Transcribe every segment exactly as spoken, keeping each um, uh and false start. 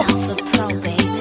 Sounds pro, baby.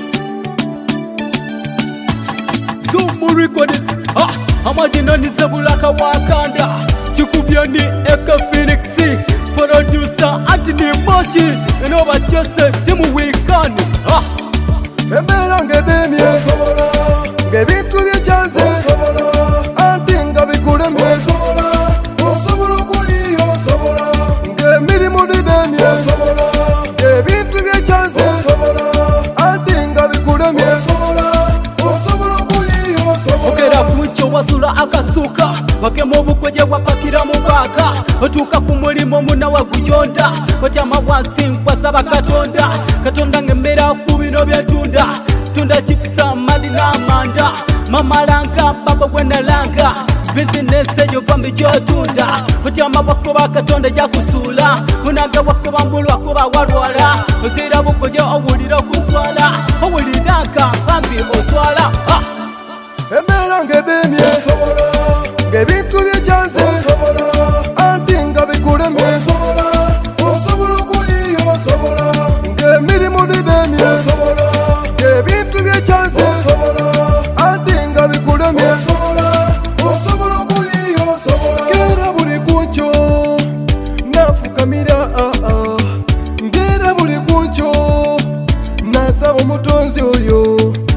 Zoom Records. Ah, amajina ni Zabulaka Wakanda. Chikubyani Eka Phoenix. Producer Anthony Moshi. And over Jose Timu Wikani. Ah, Embera ngedemye ngebintu byecyanze antinga bikuremye osobola okuliyo ng'emirimu didemye ngebintu byecyanze antinga bikuremye osobola okuliyo ogera kuncho wasula akasuka wakema obukweje wapakira mu baka otuuka ku mulimo muna wagujonda otyama wansi nkwasaba katonda katonda ng'emmera ku bino byetunda tunda chipsa mali n'amanda mamalanka baba bwenalanga bizinesi eyo vambi gyotunda otyama wakuba katonda jakusula munanga wakuba mbulwakuba walwala ozira bukoje owulira okuswala owuliranka vambi oswala. embera ngedemye ng'ebintu byecyanze antinga bikuremye osobola okuliyo ng'emirimu didemye ng'ebintu byecyanze antinga bikuremye osobola okuliyo ngera buli kunkyo nafukamira ngera buli kunkyo nasaba omutonzi oyo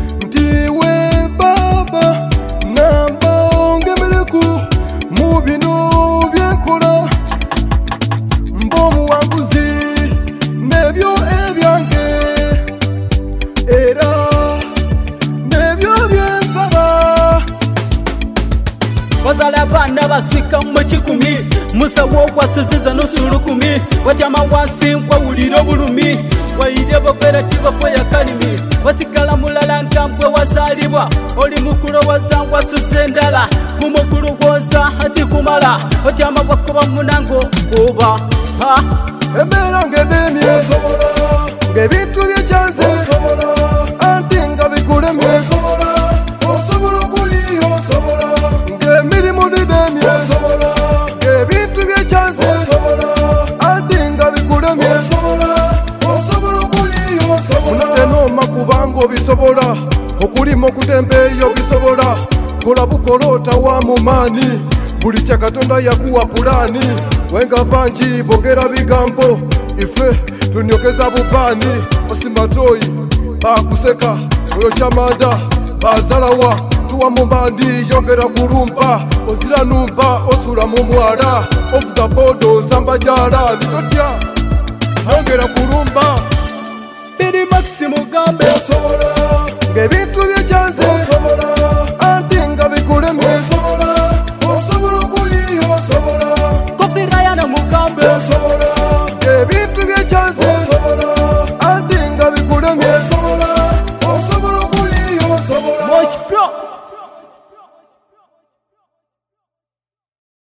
wazala abana basika mu kikumi musawo okwasuziza n'osulukumi watyama wansi nkwawulira obulumi wayire bokwera tibakoya kalimi wasigala mulala nkampwe wazaalibwa oli mukulowooza wasuza endala kumukulowooza ati kumala otyama bwakuba munango kuba embera ngedemye ng'ebintu byecyanze antinga bikuremye osobola okuliyo ng'emirimu didemye ng'ebintu byecyanze antinga bikuremye osobola okuliyo munatenoma kubanga obisobola okulima okutembeeyo bisobola kola bukolota wa mumaani buli kya katonda yakuwa pulani wenga bangi bogera bigambo ife tunyokeza bubaani osimatoyi bakuseka oyo kyamanda bazalawa tuwa mumbandi yongera kurumpa ozira numpa osula mu mwala ovuga bodo nsamba jala nitotya yongera kurumba biri Maximo Gambe osobola